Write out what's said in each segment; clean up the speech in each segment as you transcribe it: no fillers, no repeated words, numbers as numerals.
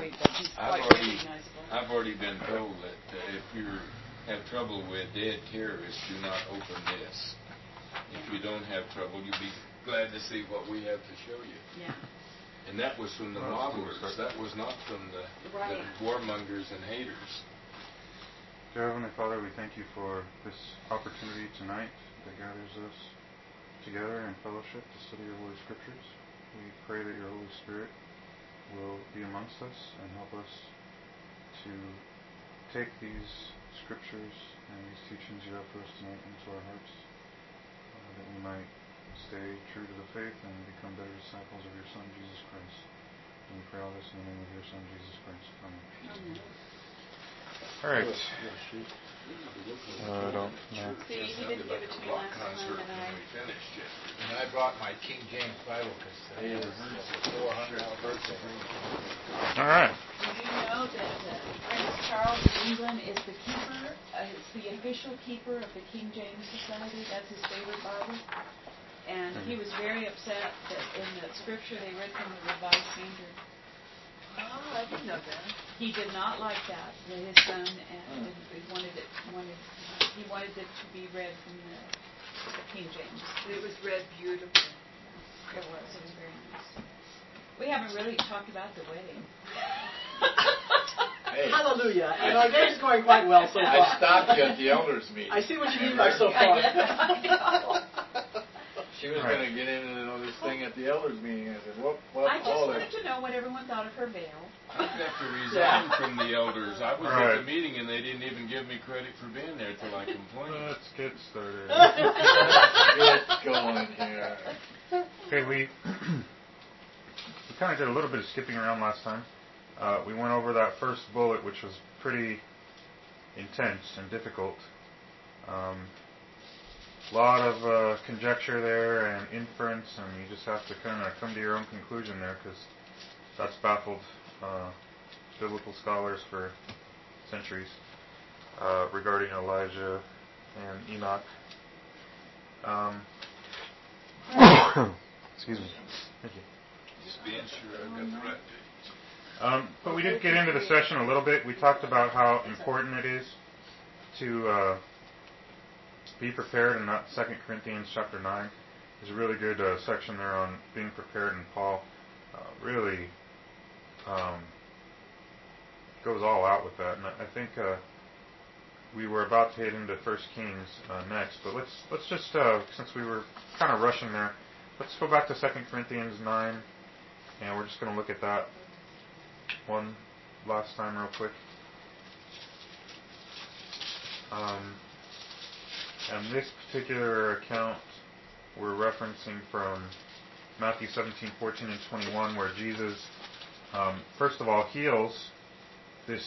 boy, but he's quite recognizable. I've already been told that if you have trouble with dead terrorists, do not open this. If you don't have trouble, you'll be glad to see what we have to show you. Yeah. And that was from the modelers. That was not from the warmongers and haters. Dear Heavenly Father, we thank you for this opportunity tonight that gathers us together in fellowship to study your Holy Scriptures. We pray that your Holy Spirit will be amongst us and help us to take these Scriptures and these teachings you have for us tonight into our hearts, that we might stay true to the faith and become better disciples of your Son, Jesus Christ. And we pray all this in the name of your Son, Jesus Christ. Amen. All right. I don't know. See, he didn't give it to me last time, and I brought my King James Bible because it is 400 verses. All right. Did you know that Prince Charles of England is the keeper, is the official keeper of the King James Society? That's his favorite Bible. And he was very upset that in the scripture they read from the Revised Standard. Oh, I didn't know that. He did not like that with his son, and he wanted it to be read from the King James. It was read beautifully. It was very nice. We haven't really talked about the wedding. Hey. Hallelujah. And our day is going quite well so far. I stopped you at the elders meeting. I see what you mean by so far. She was going to get into this thing at the elders meeting. I said, well, I just wanted to know what everyone thought of her veil. I have to resign from the elders. I was at the meeting and they didn't even give me credit for being there till I complained. Let's get started. Get going here. Okay, we kind of did a little bit of skipping around last time. We went over that first bullet, which was pretty intense and difficult. A lot of conjecture there and inference, and you just have to kind of come to your own conclusion there, because that's baffled biblical scholars for centuries regarding Elijah and Enoch. Excuse me. Thank you. Just being sure I got the right page. But we did get into the session a little bit. We talked about how important it is to be prepared, and that 2 Corinthians chapter 9 is a really good section there on being prepared, and Paul really goes all out with that. And I think we were about to head into 1 Kings next, but let's just, since we were kind of rushing there, let's go back to 2 Corinthians 9, and we're just going to look at that one last time real quick. And this particular account we're referencing from Matthew 17, 14, and 21, where Jesus, first of all, heals this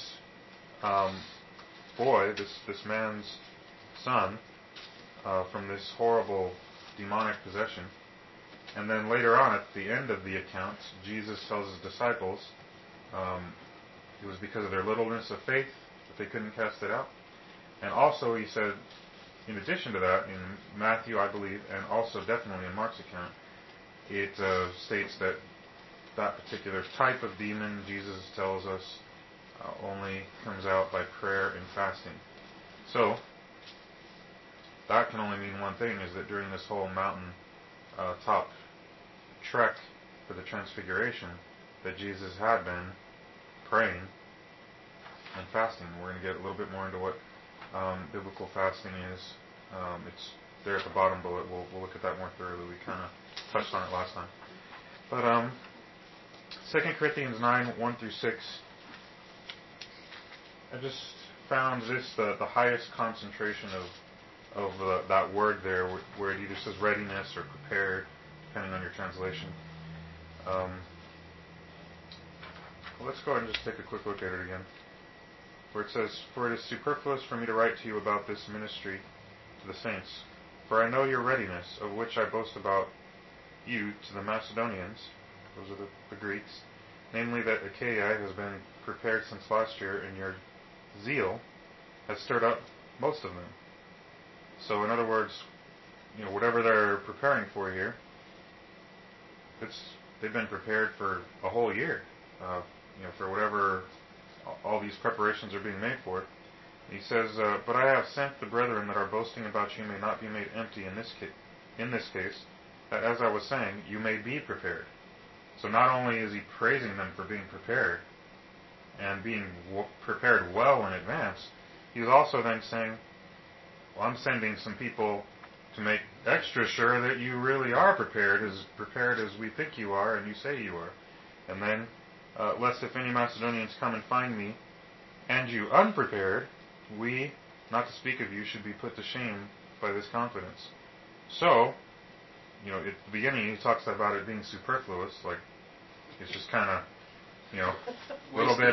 boy, this man's son, from this horrible demonic possession. And then later on, at the end of the account, Jesus tells his disciples it was because of their littleness of faith that they couldn't cast it out. And also, he said, in addition to that, in Matthew, I believe, and also definitely in Mark's account, it states that that particular type of demon, Jesus tells us, only comes out by prayer and fasting. So, that can only mean one thing, is that during this whole mountain top trek for the Transfiguration, that Jesus had been praying and fasting. We're going to get a little bit more into what biblical fasting is. It's there at the bottom bullet. We'll look at that more thoroughly. We kind of touched on it last time. But 2 Corinthians 9, 1 through 6, I just found this the highest concentration of that word there, where it either says readiness or prepared, depending on your translation. Let's go ahead and just take a quick look at it again. Where it says, "For it is superfluous for me to write to you about this ministry to the saints, for I know your readiness, of which I boast about you to the Macedonians," those are the Greeks, "namely that Achaia has been prepared since last year, and your zeal has stirred up most of them." So in other words, whatever they're preparing for here, they've been prepared for a whole year. for whatever all these preparations are being made for. He says, "But I have sent the brethren that are boasting about you may not be made empty in this case, that as I was saying, you may be prepared." So not only is he praising them for being prepared and being prepared well in advance, he's also then saying, well, I'm sending some people to make extra sure that you really are prepared as we think you are and you say you are. And then, lest if any Macedonians come and find me, and you unprepared, we, not to speak of you, should be put to shame by this confidence. So, at the beginning he talks about it being superfluous, like it's just kind of, a little bit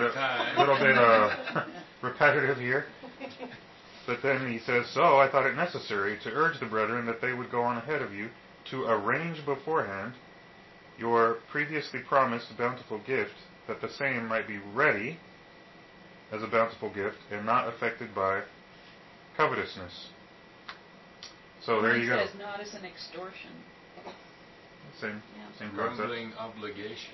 repetitive here. But then he says, "So I thought it necessary to urge the brethren that they would go on ahead of you to arrange beforehand your previously promised bountiful gift, that the same might be ready as a bountiful gift and not affected by covetousness." So there you go. It says not as an extortion. Same concept. Grumbling obligation.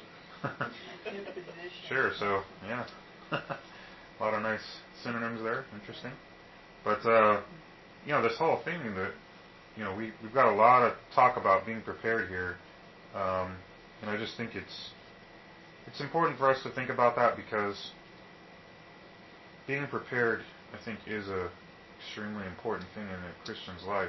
Sure, so, yeah. A lot of nice synonyms there. Interesting. But, this whole thing that, we've got a lot of talk about being prepared here. And I just think it's important for us to think about that, because being prepared, I think, is a extremely important thing in a Christian's life.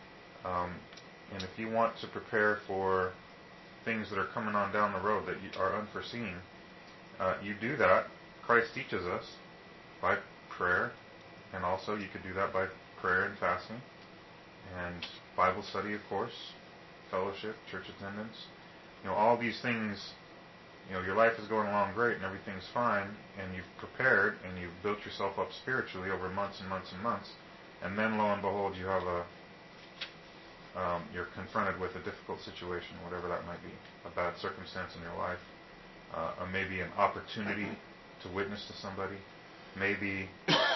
And if you want to prepare for things that are coming on down the road that are unforeseen, you do that. Christ teaches us by prayer, and also you could do that by prayer and fasting, and Bible study, of course, fellowship, church attendance. All these things, your life is going along great and everything's fine, and you've prepared and you've built yourself up spiritually over months and months and months, and then lo and behold, you have you're confronted with a difficult situation, whatever that might be, a bad circumstance in your life, maybe an opportunity to witness to somebody, maybe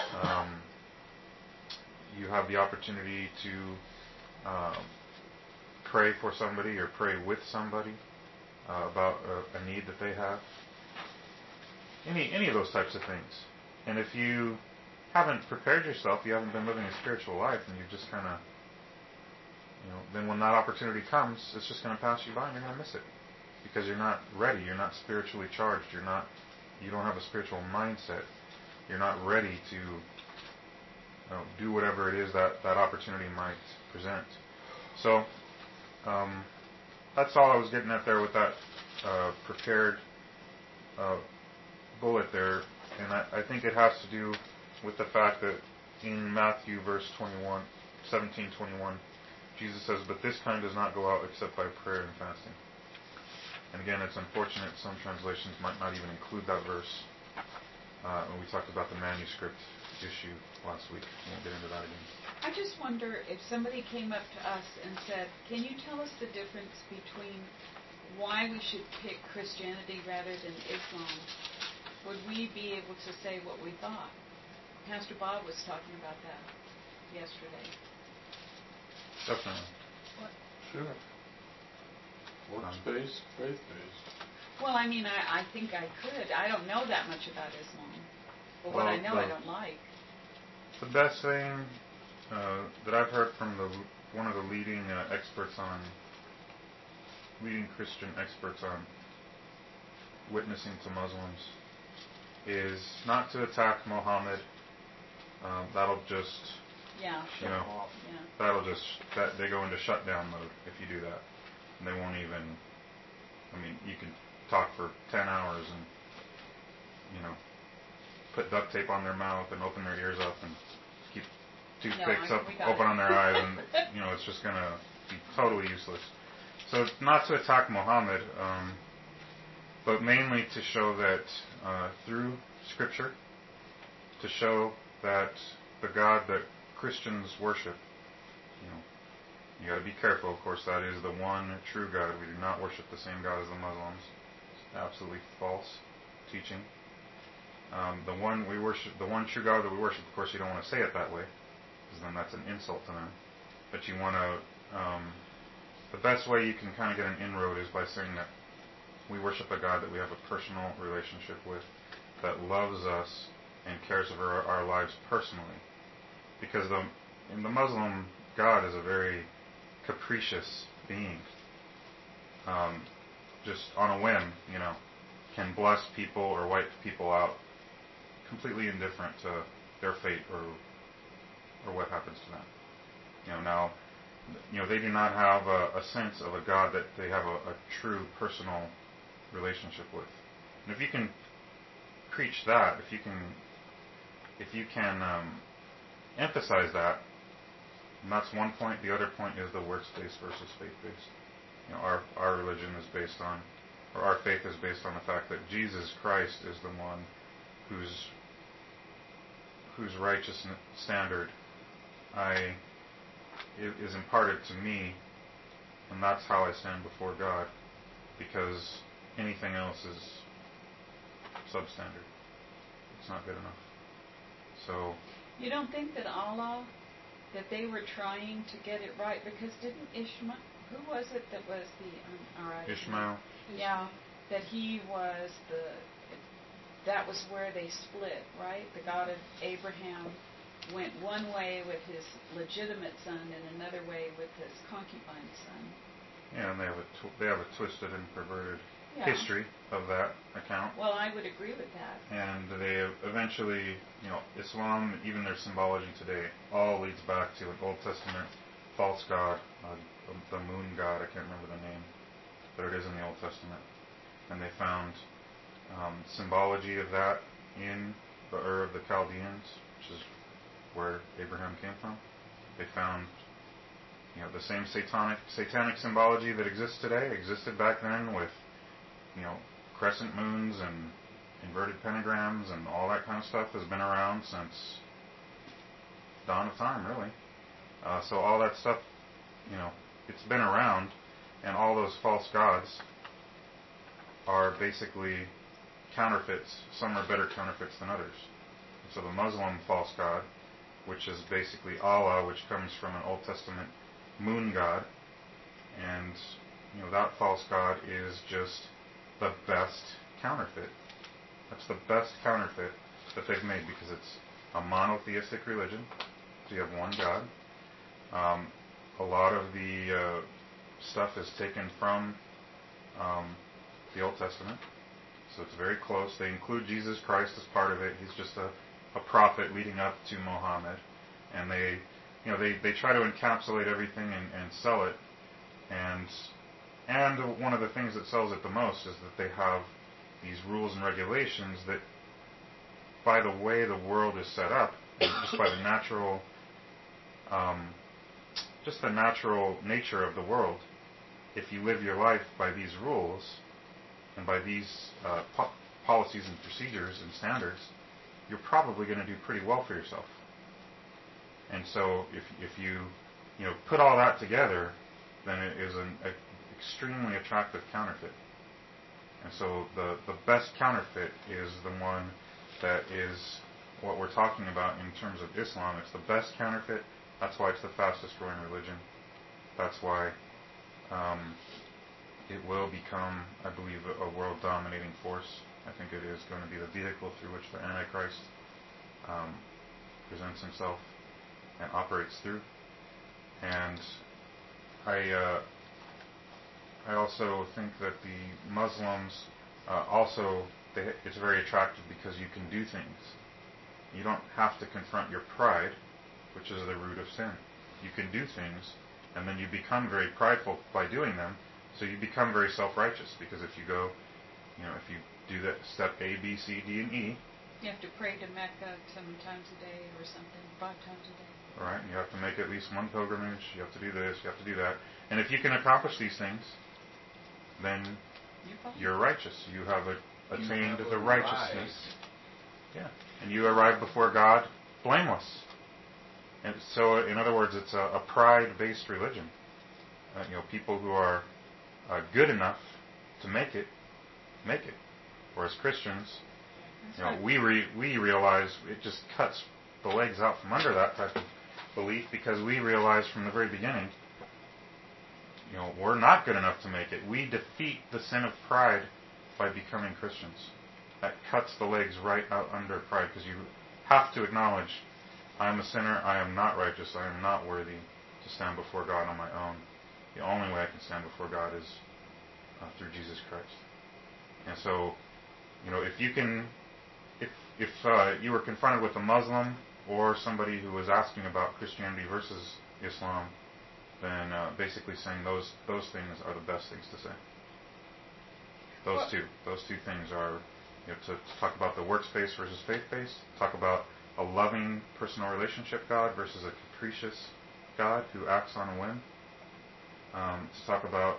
you have the opportunity to pray for somebody or pray with somebody about a need that they have. Any of those types of things. And if you haven't prepared yourself, you haven't been living a spiritual life, and you've just kind of, then when that opportunity comes, it's just going to pass you by and you're going to miss it. Because you're not ready, you're not spiritually charged, you don't have a spiritual mindset, you're not ready to do whatever it is that opportunity might present. So, that's all I was getting at there with that prepared bullet there. And I think it has to do with the fact that in Matthew verse 17:21, Jesus says, "But this kind does not go out except by prayer and fasting." And again, it's unfortunate some translations might not even include that verse. And we talked about the manuscript issue last week. We won't get into that again. I just wonder if somebody came up to us and said, "Can you tell us the difference between why we should pick Christianity rather than Islam?" Would we be able to say what we thought? Pastor Bob was talking about that yesterday. Definitely. Sure. Works-based, faith-based. Well, I think I could. I don't know that much about Islam. But what I know, I don't like. The best thing that I've heard from one of the leading Christian experts on witnessing to Muslims is not to attack Muhammad. That'll just, they go into shutdown mode if you do that. And they won't even, you can talk for 10 hours and, put duct tape on their mouth and open their ears up and keep toothpicks open on their eyes, and, it's just going to be totally useless. So not to attack Muhammad, but mainly to show that through Scripture, to show that the God that Christians worship, you got to be careful, of course, that is the one true God. We do not worship the same God as the Muslims. It's absolutely false teaching. The one true God that we worship, of course, you don't want to say it that way, because then that's an insult to them. But you want to, the best way you can kind of get an inroad is by saying that we worship a God that we have a personal relationship with. that loves us and cares for our lives personally. Because the Muslim God is a very capricious being. Just on a whim, can bless people or wipe people out, completely indifferent to their fate or what happens to them. Now, they do not have a sense of a God that they have a true personal relationship with. And if you can preach that, if you can emphasize that, and that's one point. The other point is the works-based versus faith-based. Our religion is based on, or our faith is based on the fact that Jesus Christ is the one whose righteous standard is imparted to me, and that's how I stand before God, because anything else is substandard. It's not good enough. So you don't think that Allah, that they were trying to get it right, because didn't Ishmael, who was it that was Ishmael? Yeah, that he was that was where they split, right? The God of Abraham went one way with his legitimate son and another way with his concubine son. Yeah, and they have a twisted and perverted history of that account. Well, I would agree with that. And they eventually, Islam, even their symbology today, all leads back to an Old Testament false god, the moon god. I can't remember the name, but it is in the Old Testament. And they found symbology of that in the Ur of the Chaldeans, which is where Abraham came from. They found, the same satanic symbology that exists today existed back then with, crescent moons and inverted pentagrams and all that kind of stuff has been around since dawn of time, really. So all that stuff, it's been around, and all those false gods are basically counterfeits. Some are better counterfeits than others. So the Muslim false god, which is basically Allah, which comes from an Old Testament moon god, and that false god is just the best counterfeit. That's the best counterfeit that they've made, because it's a monotheistic religion. So you have one God. A lot of the stuff is taken from the Old Testament, so it's very close. They include Jesus Christ as part of it. He's just a prophet leading up to Muhammad, and they try to encapsulate everything and sell it. And one of the things that sells it the most is that they have these rules and regulations that, by the way the world is set up, and just by the natural nature of the world, if you live your life by these rules and by these policies and procedures and standards, you're probably going to do pretty well for yourself. And so if you put all that together, then it is an extremely attractive counterfeit. And so the best counterfeit is the one that is what we're talking about in terms of Islam. It's the best counterfeit. That's why it's the fastest growing religion. That's why it will become, I believe, a world dominating force. I think it is going to be the vehicle through which the Antichrist presents himself and operates through. And I also think that the Muslims it's very attractive because you can do things. You don't have to confront your pride, which is the root of sin. You can do things, and then you become very prideful by doing them, so you become very self-righteous, because if you go, if you do that step A, B, C, D, and E, you have to pray to Mecca 7 times a day or something, 5 times a day. Right, you have to make at least one pilgrimage, you have to do this, you have to do that. And if you can accomplish these things, then you're righteous. You have attained the righteousness. Yeah, and you arrive before God blameless. And so, in other words, it's a pride-based religion. People who are good enough to make it. Whereas Christians, we realize it just cuts the legs out from under that type of belief, because we realize from the very beginning, we're not good enough to make it. We defeat the sin of pride by becoming Christians. that cuts the legs right out under pride, because you have to acknowledge, I am a sinner, I am not righteous, I am not worthy to stand before God on my own. The only way I can stand before God is through Jesus Christ. And so, if you can, if you were confronted with a Muslim or somebody who was asking about Christianity versus Islam, then basically saying those things are the best things to say. Those two things are, to talk about the works-based versus faith-based, talk about a loving personal relationship God versus a capricious God who acts on a whim, to talk about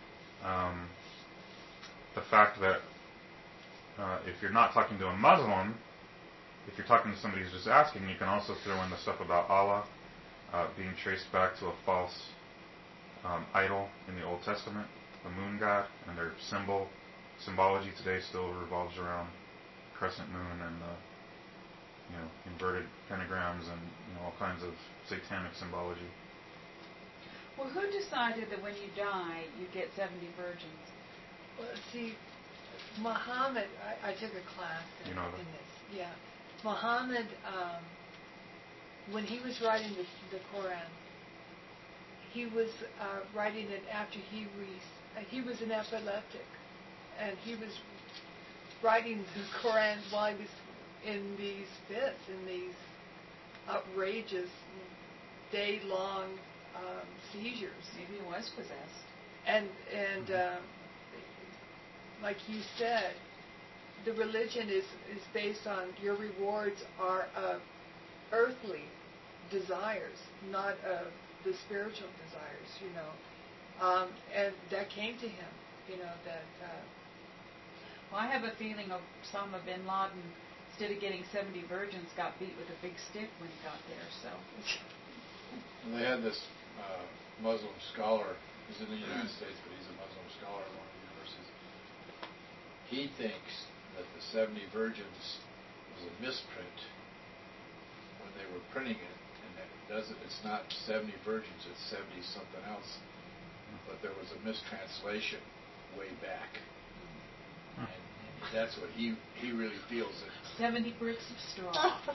the fact that if you're not talking to a Muslim, if you're talking to somebody who's just asking, you can also throw in the stuff about Allah being traced back to a false idol in the Old Testament, the moon god, and their symbology today still revolves around crescent moon and inverted pentagrams and all kinds of satanic symbology. Well, who decided that when you die, you get 70 virgins? Well, see, Muhammad, I took a class in this. Yeah. Muhammad, when he was writing the Quran, he was writing it after he was an epileptic, and he was writing the Quran while he was in these fits, in these outrageous day-long seizures. Maybe he was possessed. And like you said, the religion is based on your rewards are of earthly desires, not of the spiritual desires, and that came to him, that... Well, I have a feeling Osama bin Laden, instead of getting 70 virgins, got beat with a big stick when he got there, so... And they had this Muslim scholar, he's in the United States, but he's a Muslim scholar at one of the universities. He thinks that the 70 virgins was a misprint when they were printing it, and that it's not 70 virgins, it's 70 something else. But there was a mistranslation way back. And that's what he really feels it. 70 bricks of straw.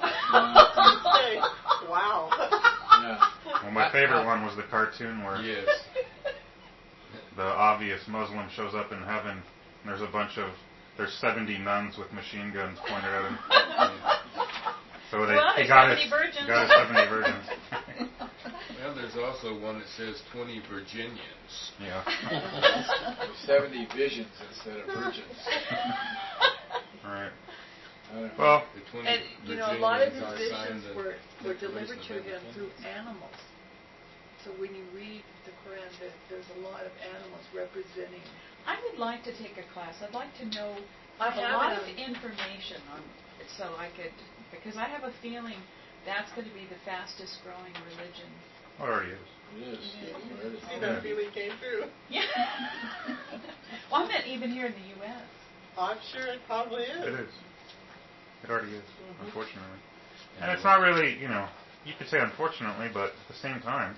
Wow. Yeah. Well, my favorite one was the cartoon where the obvious Muslim shows up in heaven, and there's 70 nuns with machine guns pointed at him. So he got his 70 virgins. Well, there's also one that says 20 Virginians. Yeah. 70 visions instead of virgins. All right. Well, and a lot of his visions were delivered to him through animals. So when you read the Quran, there's a lot of animals representing. I would like to take a class. I'd like to know a lot of information on it, so I could, because I have a feeling that's going to be the fastest growing religion. Well, it already is. It is. See, that feeling came through. Yeah. Well, I meant even here in the U.S. I'm sure it probably is. It is. It already is, unfortunately. And it's not really, you could say unfortunately, but at the same time,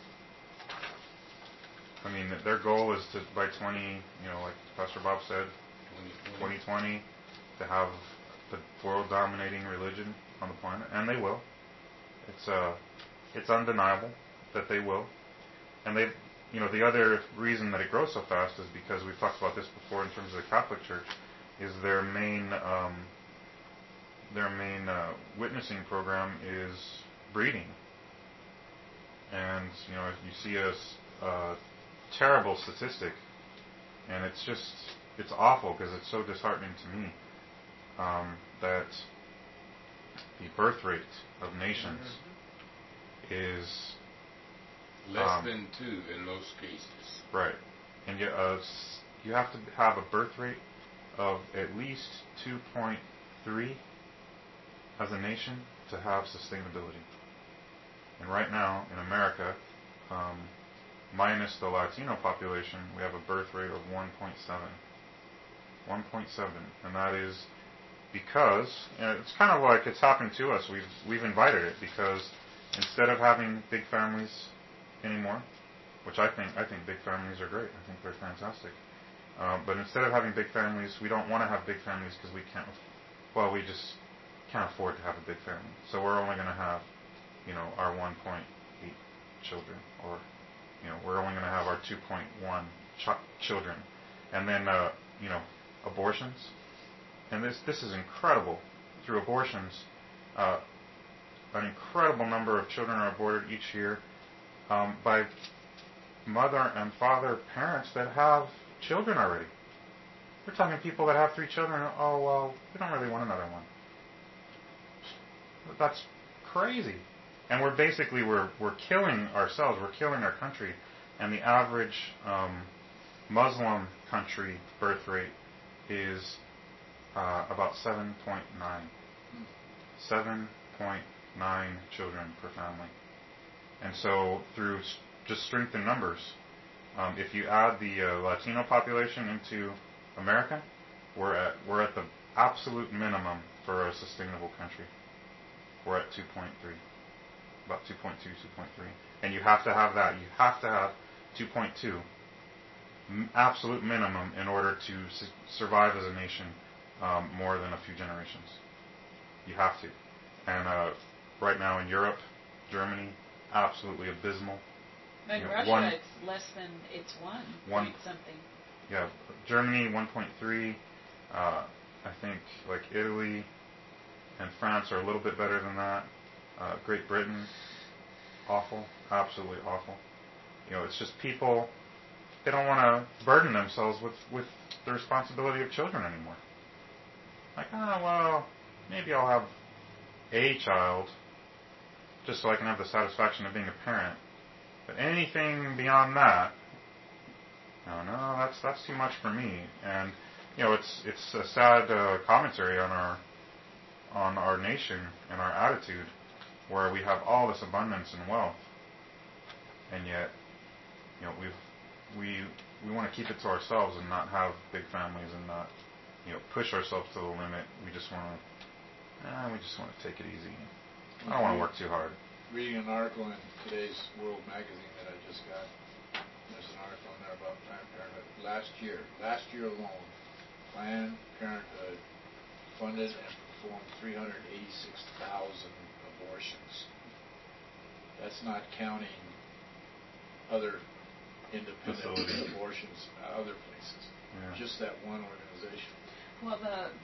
I mean, their goal is to, by 20, like Pastor Bob said, 2020, to have the world-dominating religion on the planet, and they will. It's undeniable that they will. And they've, the other reason that it grows so fast is because we've talked about this before in terms of the Catholic Church, is their main witnessing program is breeding. And, you see a terrible statistic, and it's awful because it's so disheartening to me, that the birth rate of nations is less than 2 in most cases. Right. And you have to have a birth rate of at least 2.3 as a nation to have sustainability. And right now in America, minus the Latino population, we have a birth rate of 1.7. 1.7. And that is because, it's kind of like it's happened to us. We've invited it because instead of having big families anymore, which I think big families are great. I think they're fantastic. But instead of having big families, we don't want to have big families because we well, we just can't afford to have a big family, so we're only going to have, our 1.8 children, or, we're only going to have our 2.1 children. And then, abortions. And this is incredible. Through abortions, an incredible number of children are aborted each year by mother and father parents that have children already. We're talking people that have 3 children. Oh, well, we don't really want another one. That's crazy. And we're killing ourselves. We're killing our country. And the average Muslim country birth rate is about 7.9. 7.9 children per family. And so through just strength in numbers, if you add the Latino population into America, we're at the absolute minimum for a sustainable country. We're at 2.3, about 2.2, 2.3, and you have to have that. You have to have 2.2 absolute minimum in order to survive as a nation more than a few generations. You have to. And right now in Europe, Germany, absolutely abysmal. In Russia, it's less than, it's 1 point something. Yeah, Germany 1.3. I think like Italy and France are a little bit better than that. Great Britain, awful, absolutely awful. It's just people, they don't want to burden themselves with the responsibility of children anymore. Like, well, maybe I'll have a child just so I can have the satisfaction of being a parent. But anything beyond that, no, that's too much for me. And it's a sad commentary on our nation and our attitude, where we have all this abundance and wealth, and yet we want to keep it to ourselves and not have big families and not push ourselves to the limit. We just want to take it easy. I don't want to work too hard. Reading an article in today's World magazine that I just got. There's an article in there about Planned Parenthood. Last year alone, Planned Parenthood funded and performed 386,000 abortions. That's not counting other independent abortions other places. Yeah. Just that one organization. Well,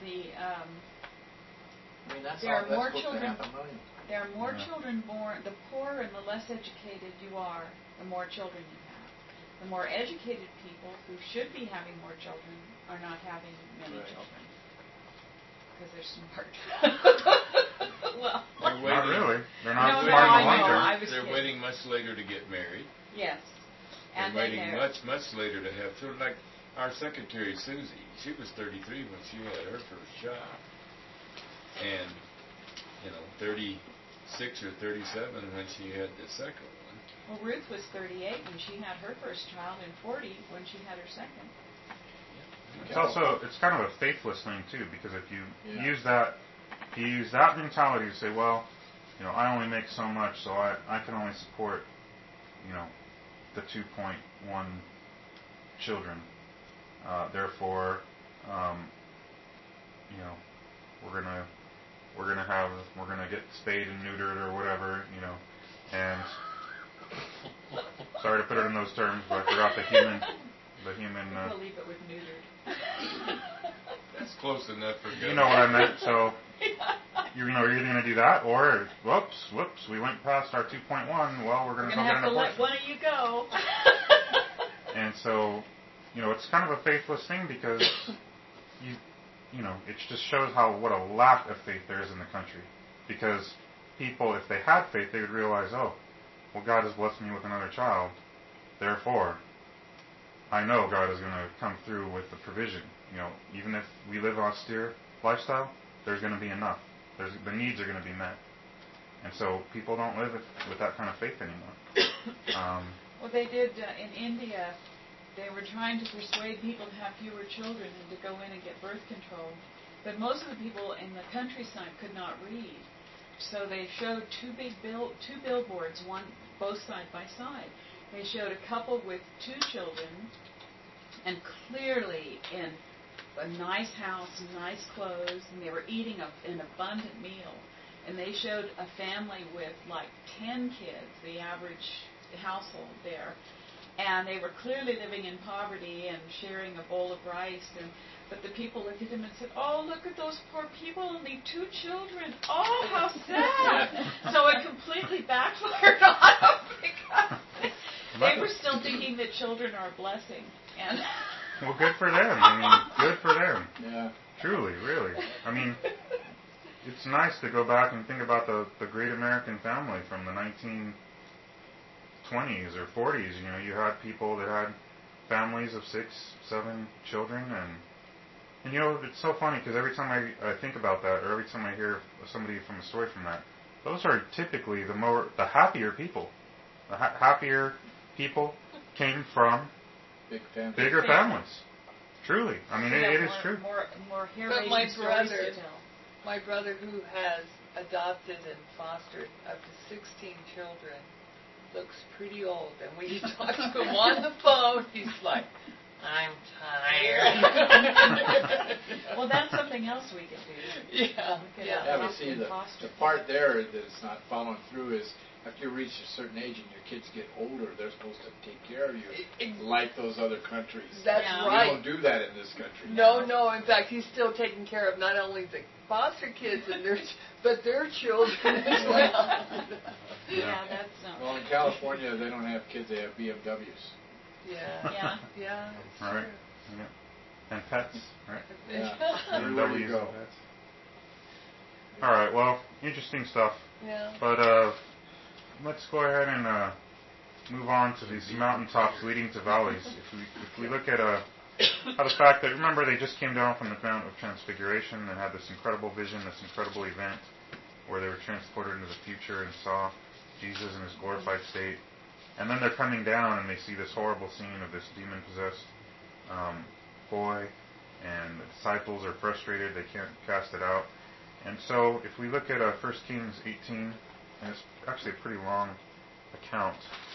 there are more children. There are more children born. The poorer and the less educated you are, the more children you have. The more educated people who should be having more children are not having many children because they're smart. Well, not really. They're not smart in the long term. They're waiting much later to get married. Yes. And they're waiting much later to have children. Like our secretary Susie, she was 33 when she had her first child, and 36 or 37 when she had the second one. Well, Ruth was 38 when she had her first child, and 40 when she had her second. It's kind of a faithless thing too, because if you use that mentality to say, well, I only make so much, so I can only support, the 2.1 children. Therefore, we're gonna get spayed and neutered or whatever, and sorry to put it in those terms, but I forgot the human. We'll leave it with neutered. That's close enough for good. You know what I meant. So you're either gonna do that, or whoops, we went past our 2.1. Well, we're gonna go get an abortion. Let one of you go. And so, it's kind of a faithless thing, because it just shows what a lack of faith there is in the country. Because people, if they had faith, they would realize, oh, well, God has blessed me with another child. Therefore, I know God is going to come through with the provision. Even if we live an austere lifestyle, there's going to be enough. The needs are going to be met. And so people don't live with that kind of faith anymore. Well, they did in India. They were trying to persuade people to have fewer children and to go in and get birth control. But most of the people in the countryside could not read. So they showed two billboards, both side by side. They showed a couple with 2 children, and clearly in a nice house, nice clothes, and they were eating an abundant meal. And they showed a family with like 10 kids, the average household there. And they were clearly living in poverty and sharing a bowl of rice. But the people looked at them and said, "Oh, look at those poor people, only 2 children. Oh, how sad." So it completely backfired on them because they were still thinking that children are a blessing. And well, good for them. I mean, good for them. Yeah. Truly, really. I mean, it's nice to go back and think about the great American family from the 1920s or 40s. You know, you had people that had families of 6, 7 children, and you know, it's so funny because every time I think about that, or every time I hear somebody from a story from that, those are typically the happier people. The happier people came from bigger families. Truly, I mean, it is true. More but my brother who has adopted and fostered up to 16 children looks pretty old, and when you talk to him on the phone, he's like, "I'm tired." Well, that's something else we could do. Yeah, but see, the part there that's not following through is after you reach a certain age and your kids get older, they're supposed to take care of you like those other countries. That's right. We don't do that in this country. No. In fact, he's still taking care of not only the foster kids but their children as well. Yeah, that's not. Well, in California, they don't have kids; they have BMWs. Yeah. All right. Yeah. And pets, right? Yeah. Everywhere you go. Pets. All right. Well, interesting stuff. Yeah. But let's go ahead and move on to these mountaintops leading to valleys. If we look at how the fact that, remember, they just came down from the Mount of Transfiguration and had this incredible vision, this incredible event where they were transported into the future and saw Jesus in his glorified state. And then they're coming down and they see this horrible scene of this demon-possessed boy, and the disciples are frustrated. They can't cast it out. And so if we look at 1 Kings 18, and it's actually a pretty long account,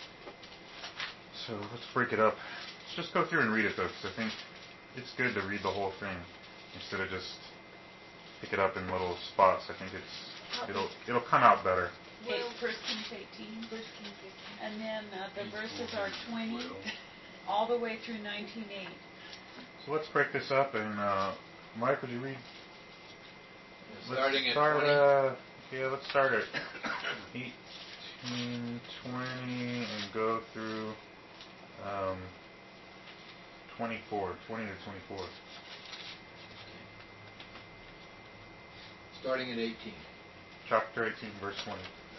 so let's break it up. Let's just go through and read it, though, because I think it's good to read the whole thing instead of just pick it up in little spots. I think it'll come out better. Okay, 1 Kings 18. And then the verses are 20 all the way through 19:8. So let's break this up, and Mike, would you read? Starting at 20? Let's start at 18, 20, and go through 24, 20 to 24. Starting at 18. Chapter 18, verse 20.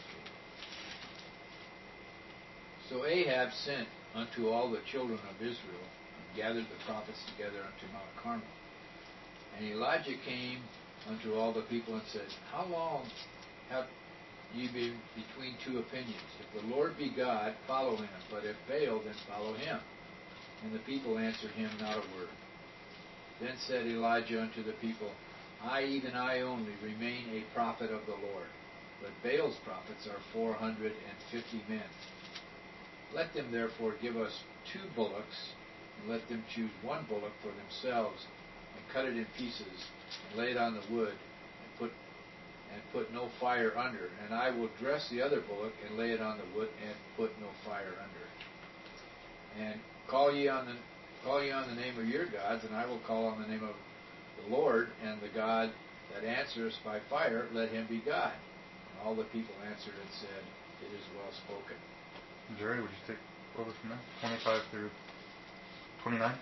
So Ahab sent unto all the children of Israel, and gathered the prophets together unto Mount Carmel. And Elijah came unto all the people and said, How long have ye been between 2 opinions? If the Lord be God, follow him, but if Baal, then follow him. And the people answered him not a word. Then said Elijah unto the people, even I only, remain a prophet of the Lord, but Baal's prophets are 450 men. Let them therefore give us 2 bullocks, and let them choose 1 bullock for themselves, and cut it in pieces, and lay it on the wood, and put no fire under. And I will dress the other bullock, and lay it on the wood, and put no fire under. And call ye on the name of your gods, and I will call on the name of the Lord, and the God that answereth by fire, let him be God. And all the people answered and said, It is well spoken. Jerry, would you take over from there? 25 through 29?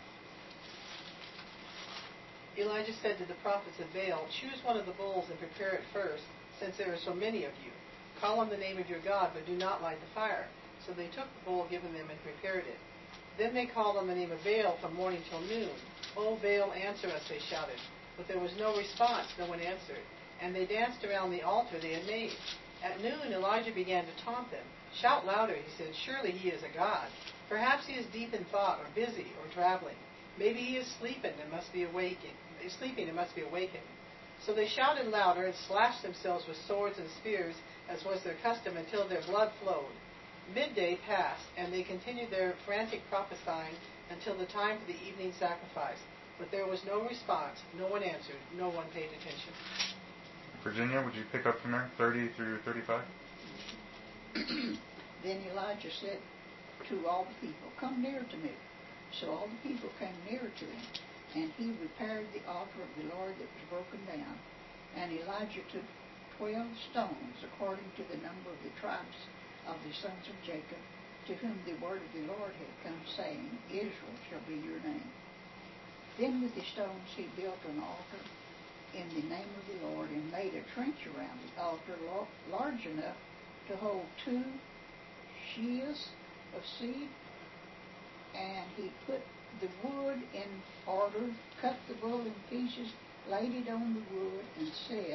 Elijah said to the prophets of Baal, Choose one of the bulls and prepare it first, since there are so many of you. Call on the name of your God, but do not light the fire. So they took the bull given them and prepared it. Then they called on the name of Baal from morning till noon. O Baal, answer us, they shouted. But there was no response, no one answered. And they danced around the altar they had made. At noon, Elijah began to taunt them. Shout louder, he said. Surely he is a god. Perhaps he is deep in thought, or busy, or traveling. Maybe he is sleeping and must be awakened. So they shouted louder and slashed themselves with swords and spears, as was their custom, until their blood flowed. Midday passed, and they continued their frantic prophesying until the time for the evening sacrifice. But there was no response. No one answered. No one paid attention. Virginia, would you pick up from there, 30 through 35? Then Elijah said to all the people, "Come near to me." So all the people came near to him, and he repaired the altar of the Lord that was broken down. And Elijah took 12 stones, according to the number of the tribes of the sons of Jacob, to whom the word of the Lord had come, saying, "Israel shall be your name." Then with the stones he built an altar in the name of the Lord, and made a trench around the altar large enough to hold 2 sheas of seed. And he put the wood in order, cut the bull in pieces, laid it on the wood, and said,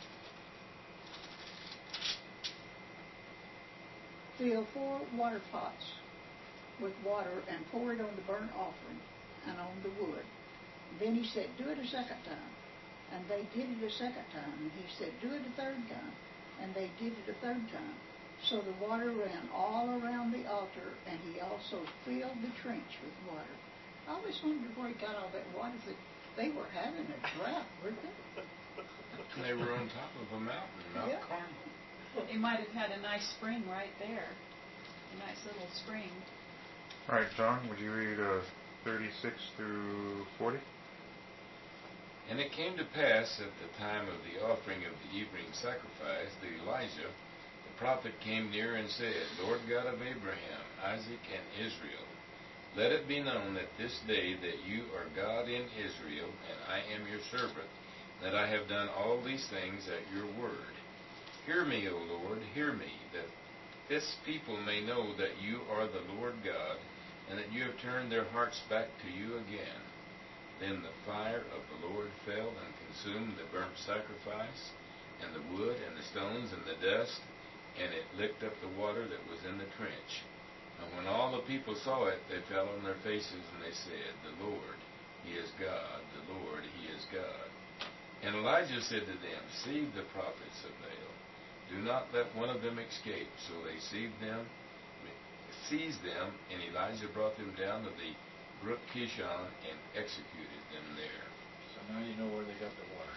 "Fill 4 water pots with water and pour it on the burnt offering and on the wood." Then he said, "Do it a second time." And they did it a second time. And he said, "Do it a third time." And they did it a third time. So the water ran all around the altar, and he also filled the trench with water. I always wondered where he got all that water. They were having a drought, weren't they? They were on top of a mountain, Mount Carmel. They might have had a nice spring right there. A nice little spring. All right, John, would you read 36 through 40? And it came to pass at the time of the offering of the evening sacrifice that Elijah, the prophet, came near and said, "Lord God of Abraham, Isaac, and Israel, let it be known that this day that you are God in Israel, and I am your servant, that I have done all these things at your word. Hear me, O Lord, hear me, that this people may know that you are the Lord God, and that you have turned their hearts back to you again." Then the fire of the Lord fell and consumed the burnt sacrifice, and the wood, and the stones, and the dust, and it licked up the water that was in the trench. And when all the people saw it, they fell on their faces, and they said, "The Lord, He is God, the Lord, He is God." And Elijah said to them, "Seize the prophets of Baal. Do not let one of them escape." So they seized them, and Elijah brought them down to the brook Kishon and executed them there. So now you know where they got the water.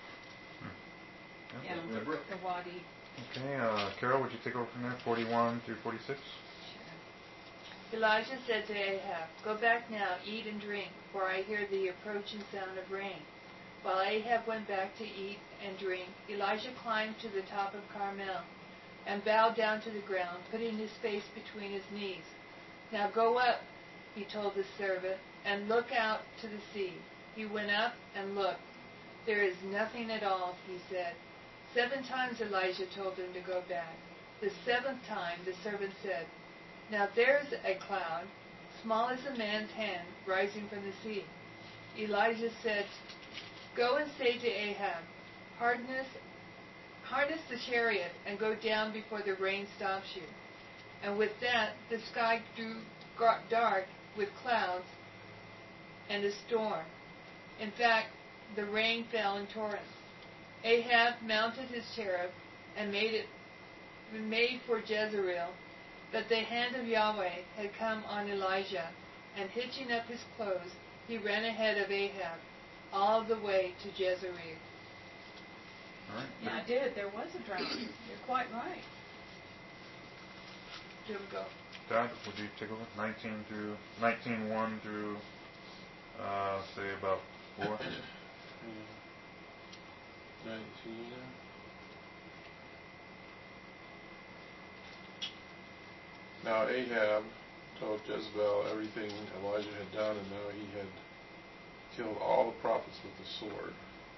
Yeah, The brook. the wadi. Okay, Carol, would you take over from there, 41 through 46? Sure. Elijah said to Ahab, "Go back now, eat and drink, for I hear the approaching sound of rain." While Ahab went back to eat and drink, Elijah climbed to the top of Carmel and bowed down to the ground, putting his face between his knees. "Now go up," he told his servant, "and look out to the sea." He went up and looked. "There is nothing at all," he said. 7 times Elijah told him to go back. The 7th time the servant said, "Now there's a cloud, small as a man's hand, rising from the sea." Elijah said, "Go and say to Ahab, harness the chariot and go down before the rain stops you." And with that, the sky grew dark with clouds and a storm. In fact, the rain fell in torrents. Ahab mounted his chariot and made for Jezreel, but the hand of Yahweh had come on Elijah, and hitching up his clothes, he ran ahead of Ahab all the way to Jezreel. All right. Yeah, I did. There was a drought. You're quite right. Here we go. Dad, would you take over? 19:1 through, say about 4. 19. Now Ahab told Jezebel everything Elijah had done, and now he had killed all the prophets with the sword.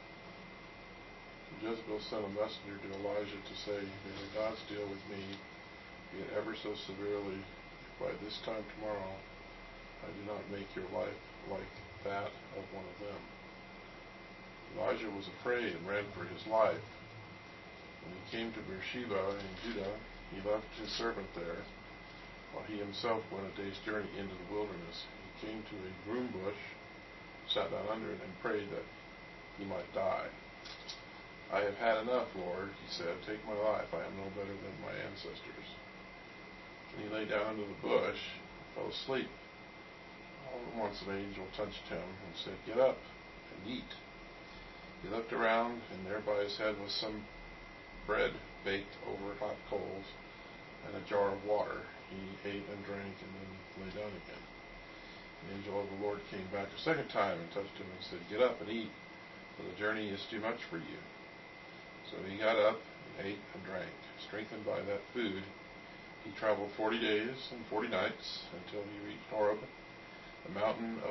So Jezebel sent a messenger to Elijah to say, "May the gods deal with me, be it ever so severely, if by this time tomorrow I do not make your life like that of one of them." Elijah was afraid and ran for his life. When he came to Beersheba in Judah, he left his servant there, while he himself went a day's journey into the wilderness. He came to a broom bush, sat down under it, and prayed that he might die. "I have had enough, Lord," he said. "Take my life. I am no better than my ancestors." And he lay down under the bush and fell asleep. All at once an angel touched him and said, "Get up and eat." He looked around, and there by his head was some bread baked over hot coals and a jar of water. He ate and drank and then lay down again. The angel of the Lord came back a second time and touched him and said, "Get up and eat, for the journey is too much for you." So he got up and ate and drank. Strengthened by that food, he traveled 40 days and 40 nights until he reached Horeb, the mountain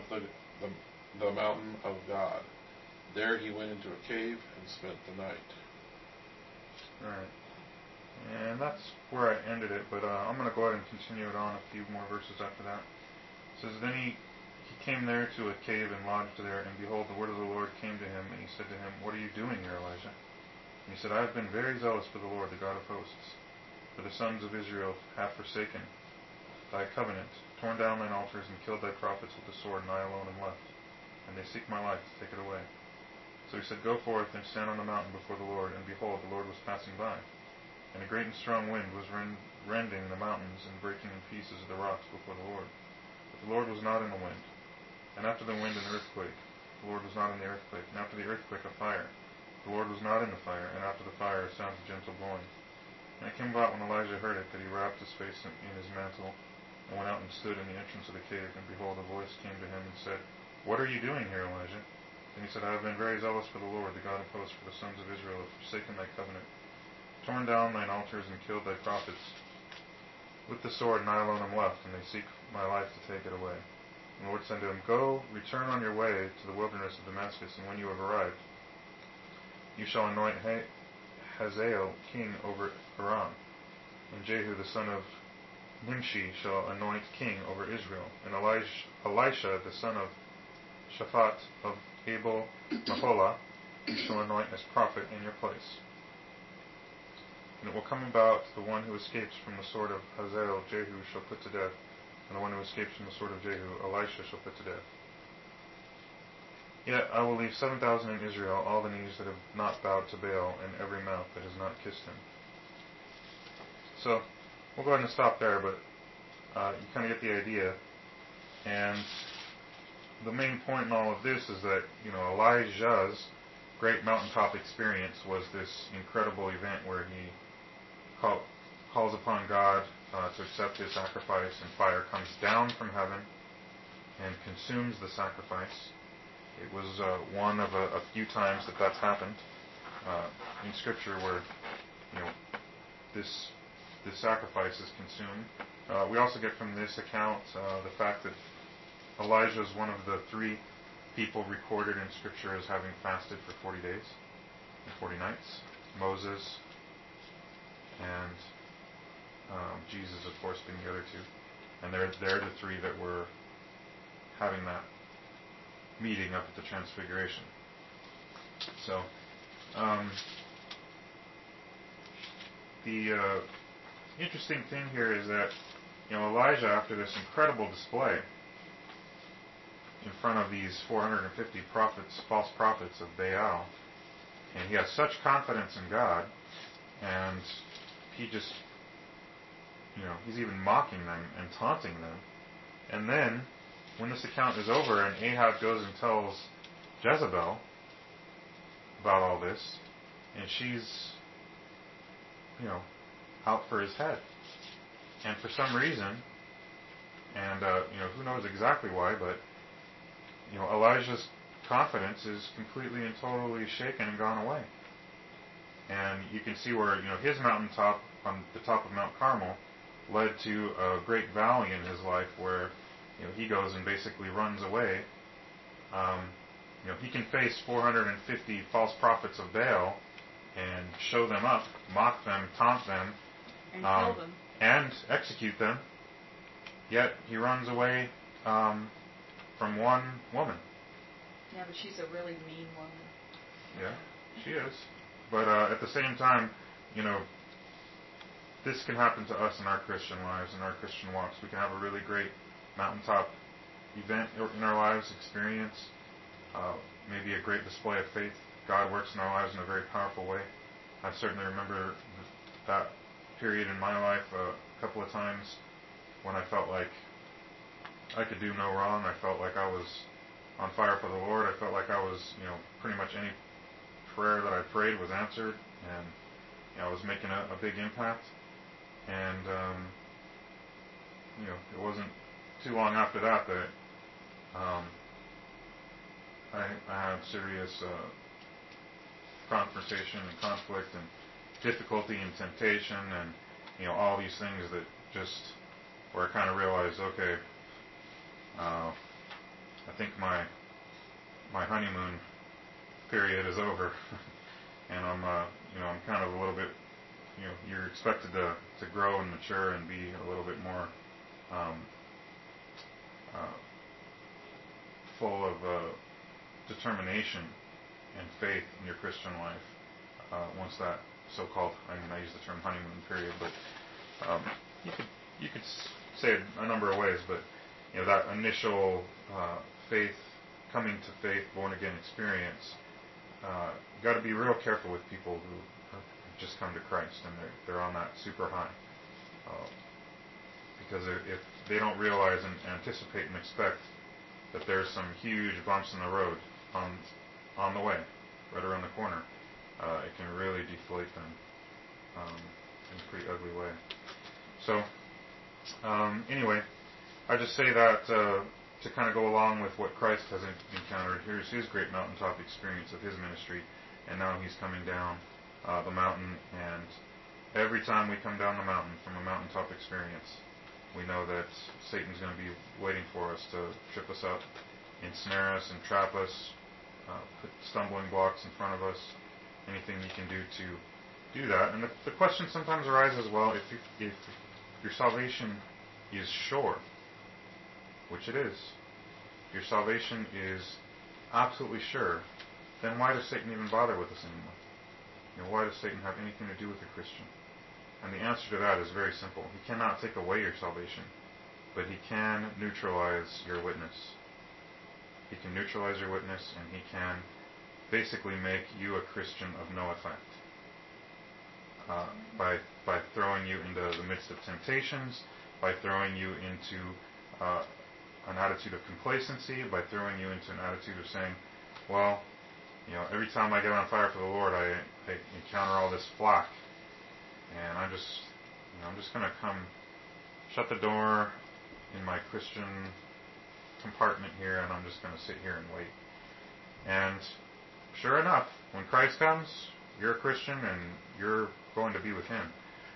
of God. There he went into a cave and spent the night. All right. And that's where I ended it, but I'm going to go ahead and continue it on a few more verses after that. It says, Then he came there to a cave and lodged there, and behold, the word of the Lord came to him, and he said to him, "What are you doing here, Elijah?" And he said, "I have been very zealous for the Lord, the God of hosts. For the sons of Israel have forsaken thy covenant, torn down thine altars, and killed thy prophets with the sword, and I alone am left. And they seek my life to take it away." So he said, "Go forth and stand on the mountain before the Lord." And behold, the Lord was passing by. And a great and strong wind was rending the mountains and breaking in pieces the rocks before the Lord. But the Lord was not in the wind. And after the wind, an earthquake. The Lord was not in the earthquake. And after the earthquake, a fire. The Lord was not in the fire. And after the fire, a sound of gentle blowing. And it came about when Elijah heard it that he wrapped his face in his mantle and went out and stood in the entrance of the cave. And behold, a voice came to him and said, "What are you doing here, Elijah?" And he said, "I have been very zealous for the Lord, the God of hosts, for the sons of Israel have forsaken thy covenant, torn down thine altars, and killed thy prophets with the sword, and I alone am left, and they seek my life to take it away." And the Lord said to him, "Go, return on your way to the wilderness of Damascus, and when you have arrived, you shall anoint Hazael king over Aram, and Jehu the son of Nimshi shall anoint king over Israel, and Elisha the son of Shaphat of Abel Maholah you shall anoint as prophet in your place. And it will come about, the one who escapes from the sword of Hazael Jehu shall put to death, and the one who escapes from the sword of Jehu Elisha shall put to death. Yet I will leave 7,000 in Israel, all the knees that have not bowed to Baal, and every mouth that has not kissed him. So, we'll go ahead and stop there, but you kind of get the idea. And the main point in all of this is that, Elijah's great mountaintop experience was this incredible event where he calls upon God to accept his sacrifice, and fire comes down from heaven and consumes the sacrifice. It was one of a few times that that's happened in Scripture where, this sacrifice is consumed. We also get from this account the fact that Elijah is one of the 3 people recorded in Scripture as having fasted for 40 days and 40 nights. Moses and Jesus, of course, being the other 2. And they're the 3 that were having that meeting up at the Transfiguration. So, the interesting thing here is that, Elijah, after this incredible display in front of these 450 false prophets of Baal, and he has such confidence in God, and he just, he's even mocking them and taunting them. And then, when this account is over and Ahab goes and tells Jezebel about all this, and she's, out for his head. And for some reason, and, who knows exactly why, but, Elijah's confidence is completely and totally shaken and gone away. And you can see where, his mountaintop on the top of Mount Carmel led to a great valley in his life where, he goes and basically runs away. He can face 450 false prophets of Baal and show them up, mock them, taunt them, and kill them, and execute them. Yet he runs away from one woman. Yeah, but she's a really mean woman. Yeah, she is. But at the same time, this can happen to us in our Christian lives, in our Christian walks. We can have a really great mountaintop event in our lives, experience, maybe a great display of faith. God works in our lives in a very powerful way. I certainly remember that period in my life a couple of times when I felt like I could do no wrong. I felt like I was on fire for the Lord. I felt like I was, pretty much any prayer that I prayed was answered, and I was making a big impact. And it wasn't too long after that I had serious confrontation and conflict and difficulty and temptation and all these things that just where I kind of realized, okay, I think my honeymoon period is over, and I'm kind of a little bit, you're expected to grow and mature and be a little bit more full of determination and faith in your Christian life once that so-called, I use the term honeymoon period, but you could say it a number of ways, but that initial faith, coming to faith, born again experience, you got to be real careful with people who have just come to Christ and they're on that super high, because if they don't realize and anticipate and expect that there's some huge bumps in the road on the way, right around the corner, it can really deflate them in a pretty ugly way. So anyway, I just say that to kind of go along with what Christ has encountered. Here's his great mountaintop experience of his ministry, and now he's coming down the mountain, and every time we come down the mountain from a mountaintop experience, we know that Satan's going to be waiting for us to trip us up, ensnare us, and trap us, put stumbling blocks in front of us, anything you can do to do that. And the question sometimes arises, well, if your salvation is sure, which it is, your salvation is absolutely sure, then why does Satan even bother with us anymore? Why does Satan have anything to do with a Christian? And the answer to that is very simple. He cannot take away your salvation, but he can neutralize your witness. He can neutralize your witness, and he can basically make you a Christian of no effect by throwing you into the midst of temptations, by throwing you into an attitude of complacency, by throwing you into an attitude of saying, well, every time I get on fire for the Lord, I encounter all this flack, and I'm just going to come shut the door in my Christian compartment here, and I'm just going to sit here and wait. And sure enough, when Christ comes, you're a Christian and you're going to be with him.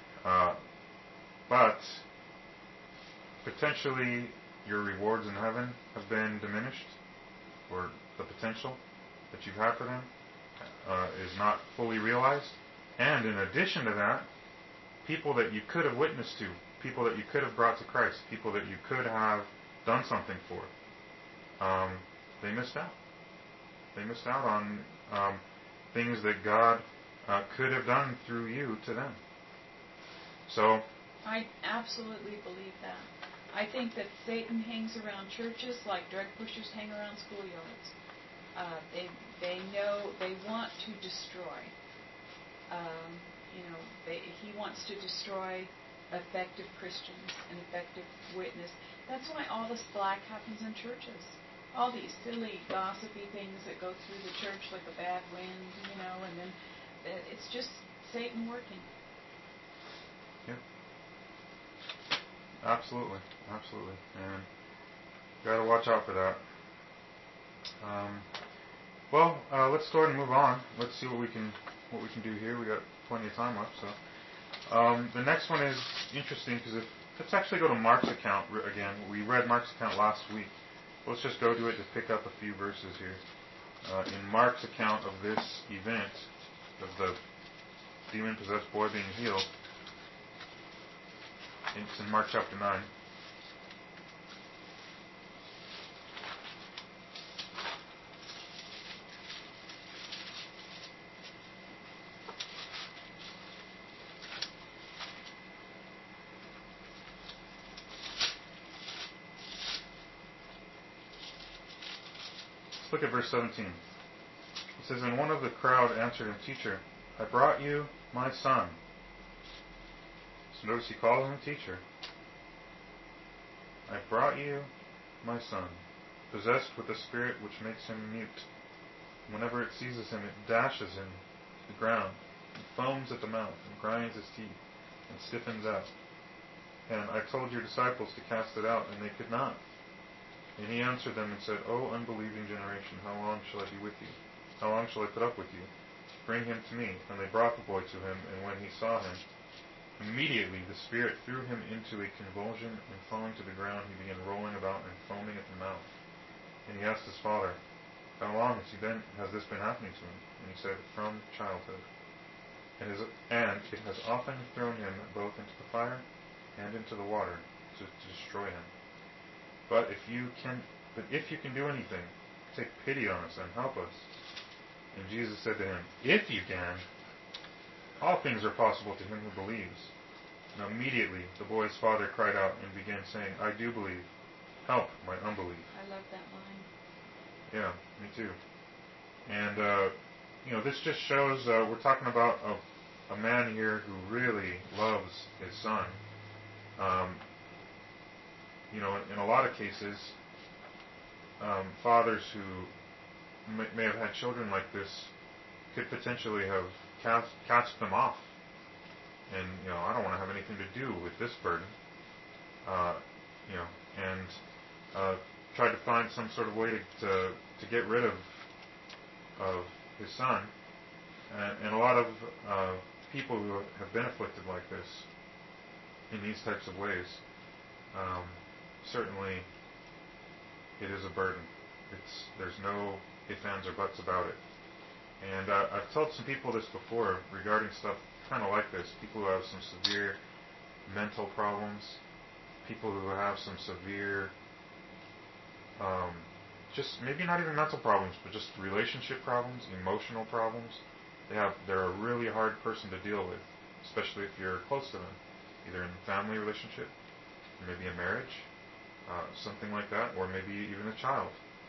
But potentially your rewards in heaven have been diminished, or the potential that you've had for them is not fully realized. And in addition to that, people that you could have witnessed to, people that you could have brought to Christ, people that you could have done something for, they missed out. They missed out on things that God could have done through you to them. So I absolutely believe that. I think that Satan hangs around churches like drug pushers hang around schoolyards. They know they want to destroy. He wants to destroy effective Christians and effective witness. That's why all this black happens in churches. All these silly, gossipy things that go through the church like a bad wind, and then it's just Satan working. Yeah. Absolutely. And got to watch out for that. Let's go ahead and move on. Let's see what we can do here. We got plenty of time left. So the next one is interesting because let's actually go to Mark's account again. We read Mark's account last week. Let's just go to it to pick up a few verses here. In Mark's account of this event, of the demon-possessed boy being healed, it's in Mark chapter 9. Look at verse 17. It says, and one of the crowd answered him, Teacher, I brought you my son. So notice he calls him teacher. I brought you my son, possessed with a spirit which makes him mute. Whenever it seizes him, it dashes him to the ground, and foams at the mouth, and grinds his teeth, and stiffens out. And I told your disciples to cast it out, and they could not. And he answered them and said, O unbelieving generation, how long shall I be with you? How long shall I put up with you? Bring him to me. And they brought the boy to him, and when he saw him, immediately the spirit threw him into a convulsion, and falling to the ground, he began rolling about and foaming at the mouth. And he asked his father, How long has this been happening to him? And he said, From childhood. And it has often thrown him both into the fire and into the water to destroy him. But if you can do anything, take pity on us and help us. And Jesus said to him, If you can, all things are possible to him who believes. And immediately the boy's father cried out and began saying, I do believe. Help my unbelief. I love that line. Yeah, me too. And, this just shows we're talking about a man here who really loves his son. In a lot of cases, fathers who may have had children like this could potentially have cast them off. And, I don't want to have anything to do with this burden. And tried to find some sort of way to get rid of his son. And a lot of people who have been afflicted like this in these types of ways, certainly it is a burden. There's no ifs, ands, or buts about it. And I've told some people this before regarding stuff kind of like this. People who have some severe mental problems, people who have some severe, just maybe not even mental problems, but just relationship problems, emotional problems. They're a really hard person to deal with, especially if you're close to them, either in a family relationship, or maybe a marriage, something like that, or maybe even a child.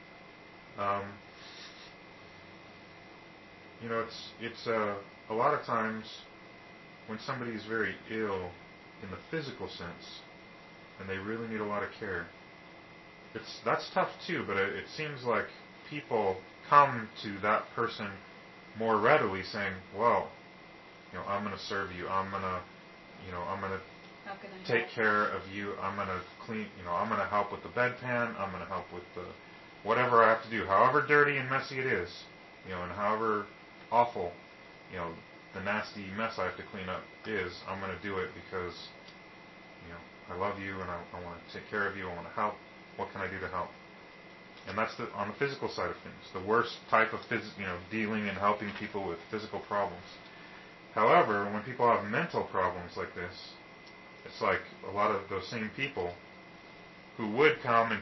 It's a lot of times when somebody is very ill in the physical sense, and they really need a lot of care. That's tough too, but it seems like people come to that person more readily, saying, "Well, I'm going to serve you. I'm going to take care of you. I'm going to clean. I'm going to help with the bedpan. I'm going to help with the whatever I have to do, however dirty and messy it is, and however awful, the nasty mess I have to clean up is. I'm going to do it because, I love you and I want to take care of you. I want to help. What can I do to help?" And that's on the physical side of things, the worst type of dealing and helping people with physical problems. However, when people have mental problems like this, it's like a lot of those same people who would come and